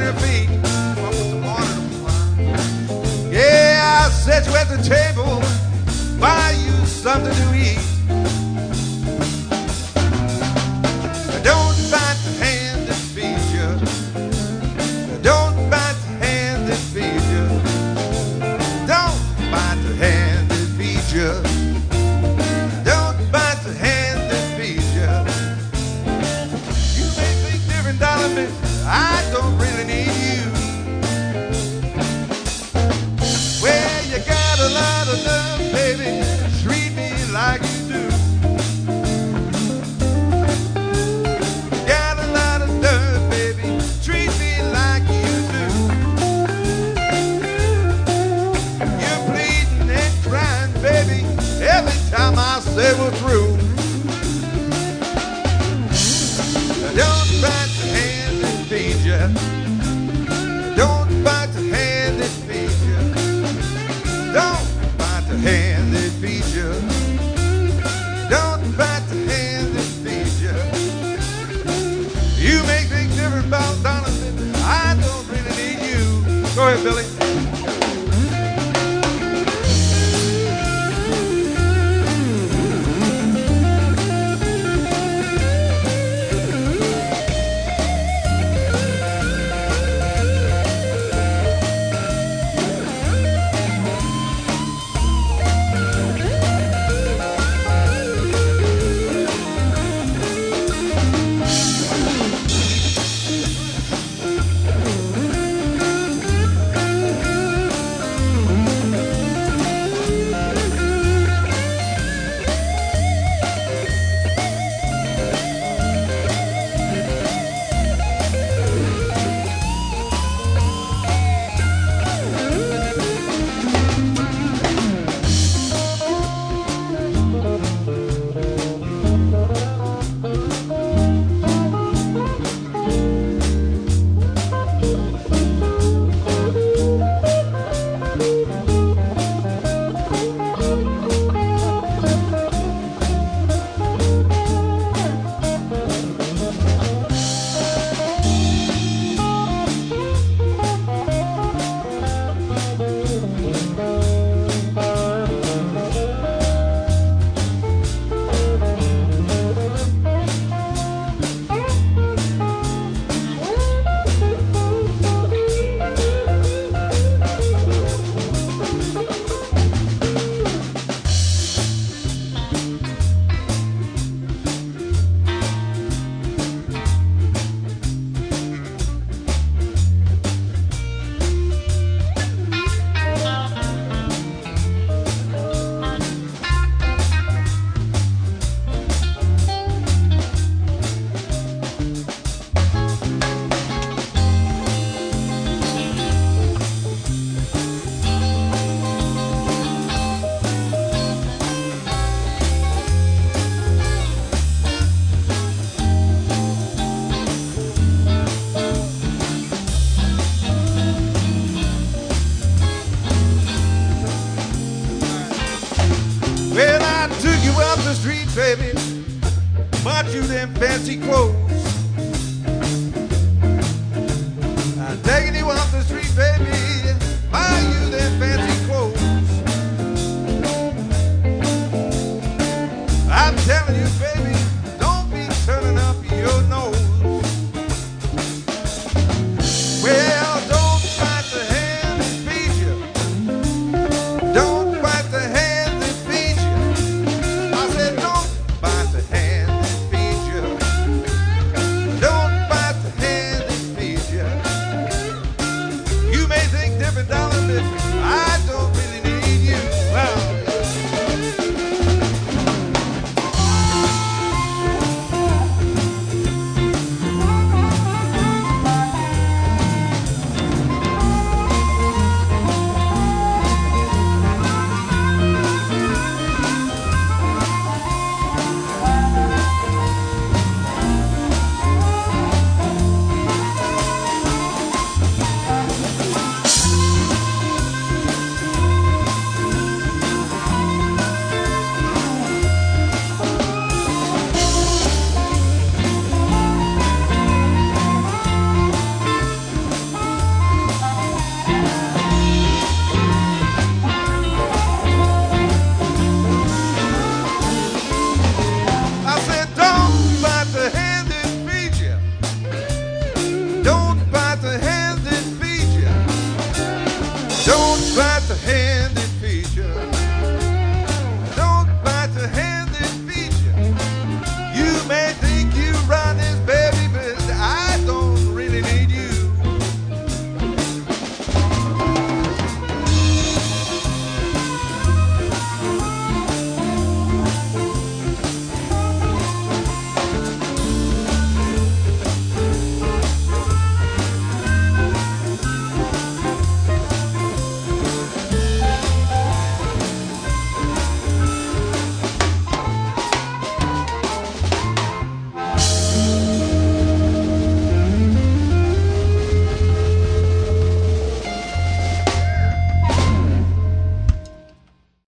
her feet. I'll put some water on the fire. Yeah, I'll set you at the table, buy you something to eat. Don't bite the hand that feeds you. Don't bite the hand that feeds you. Don't bite the hand that feeds you. Don't bite the hand that feeds you. You may think different, darling, but I don't really need you. Well, you got a lot of love, baby. Treat me like you do. Got a lot of love, baby. Treat me like you do. You're pleading and crying, baby, every time I say we're through. Don't bite the hand that feeds you. Don't bite the hand that feeds you. Don't bite the hand that feeds you. Don't bite the hand that feeds you. You make things different about darling, baby. I don't really need you. Go ahead, Billy. The street, baby, bought you them fancy clothes. I'm taking you off the street, baby, buy you them fancy